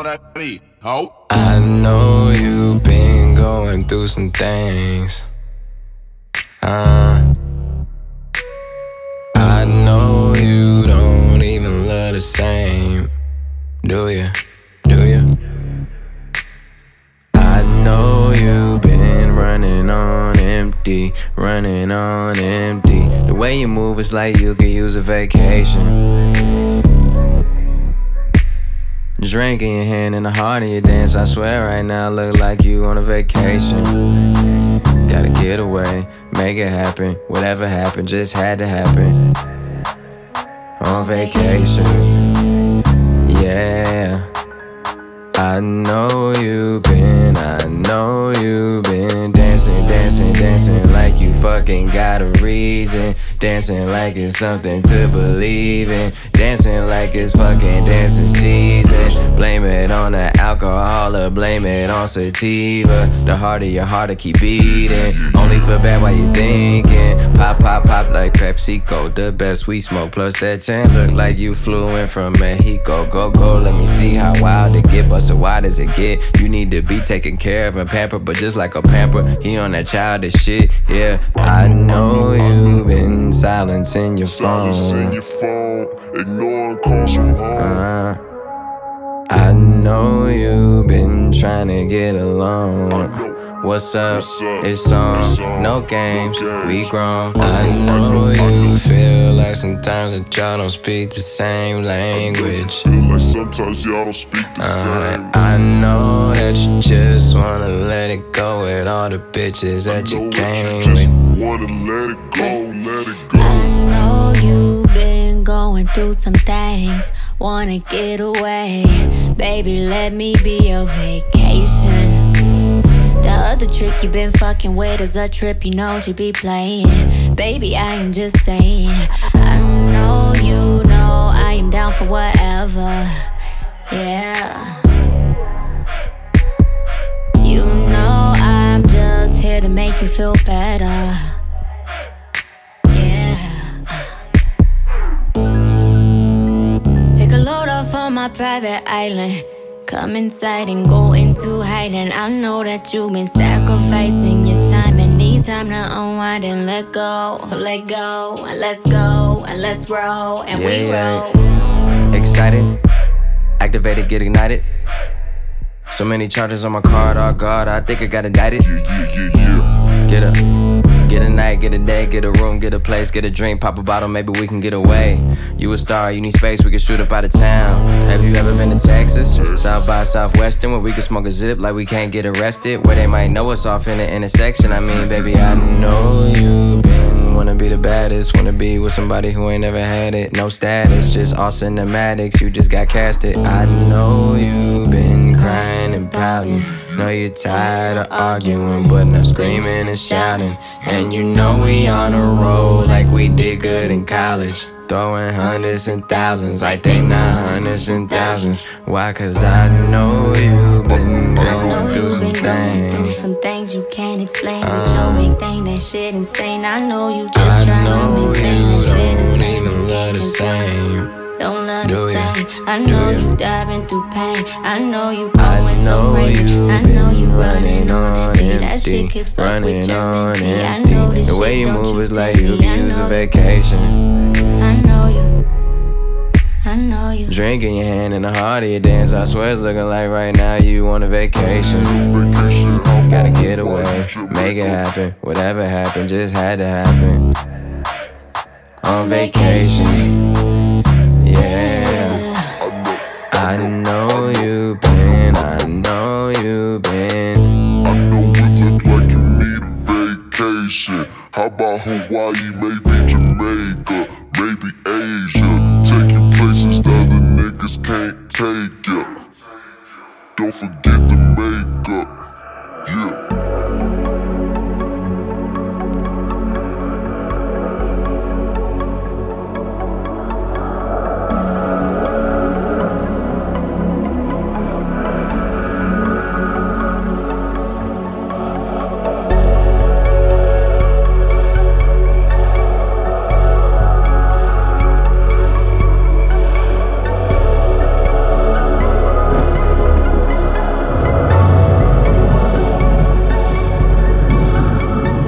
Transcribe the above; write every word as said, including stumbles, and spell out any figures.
know that me, ho. I know you've been going through some things. Uh, I know you don't even love the same. Do you? Do you? I know you've been running on empty, running on empty. The way you move is like you could use a vacation. Drink in your hand and the heart in your dance. I swear right now look like you on a vacation. Gotta get away, make it happen. Whatever happened just had to happen. On vacation, yeah. I know you've been, I know you've been dancing, dancing, dancing like you fucking got a reason. Dancing like it's something to believe in. Dancing like it's fucking dancing season. Blame it on the alcohol or blame it on sativa. The harder your heart to keep beating. Only feel bad while you thinking. Pop, pop, pop like PepsiCo. The best we smoke plus that tan. Look like you flew in from Mexico. Go, go, let me see how wild it get. But so why does it get? You need to be taken care of and pampered. But just like a pamper, he on that childish shit. Yeah, I know you've been silencing your phone. Silencing your phone, ignoring calls from home. Uh, I know you've been trying to get along. What's up? It's on. No games, we grown. I know you feel like sometimes that y'all don't speak the same language. Feel like sometimes y'all don't speak the same. I know that you just wanna let it go with all the bitches that you came with. Wanna let it go, let it go. I know you've been going through some things. Wanna get away, baby, let me be your vacation. The other trick you been fucking with is a trip you know she be playing. Baby, I am just saying. I know you know I am down for whatever. Yeah. You know I'm just here to make you feel better. Yeah. Take a load off on my private island. Come inside and go into hiding. I know that you've been sacrificing your time and need time to unwind and let go. So let go and let's go and let's roll and yeah, we yeah. roll. Excited, activated, get ignited. So many charges on my card, oh god, I think I got indicted. Yeah, yeah, yeah, yeah. Get a, get a night, get a day, get a room, get a place, get a drink, pop a bottle, maybe we can get away. You a star, you need space, we can shoot up out of town. Have you ever been to Texas? South by Southwestern, where we can smoke a zip like we can't get arrested. Where they might know us off in the intersection. I mean, baby, I know you've been wanna be the baddest, wanna be with somebody who ain't never had it. No status, just all cinematics, you just got casted. I know you've been crying and pouting. Know you're tired of arguing, but now screaming and shouting. And you know we on a roll like we did good in college. Throwing hundreds and thousands like they not hundreds and thousands. Why? Cause I know you've been going through some things. Some things you can't explain with your big thing, that shit insane. I know you just trying to maintain that shit is don't even love the same. Don't love Do the ya? same. I know Do ya? you diving through pain. I know you I going so know crazy. you've I know you been running on empty. That empty, shit could fuck with running your on mentality. I empty. know this The way shit, you don't move you is take like you me. could I use a know- vacation. I know you. I know you. Drink in your hand and the heart of your dance. I swear it's looking like right now you on a vacation. Vacation, how Gotta about get away, make it happen. Whatever happened just had to happen. On vacation, yeah. I know you've been, I know you've been. I know it look like you need a vacation. How about Hawaii, maybe Jamaica, maybe Asia. Take you places the other niggas can't take ya. Don't forget the makeup, yeah.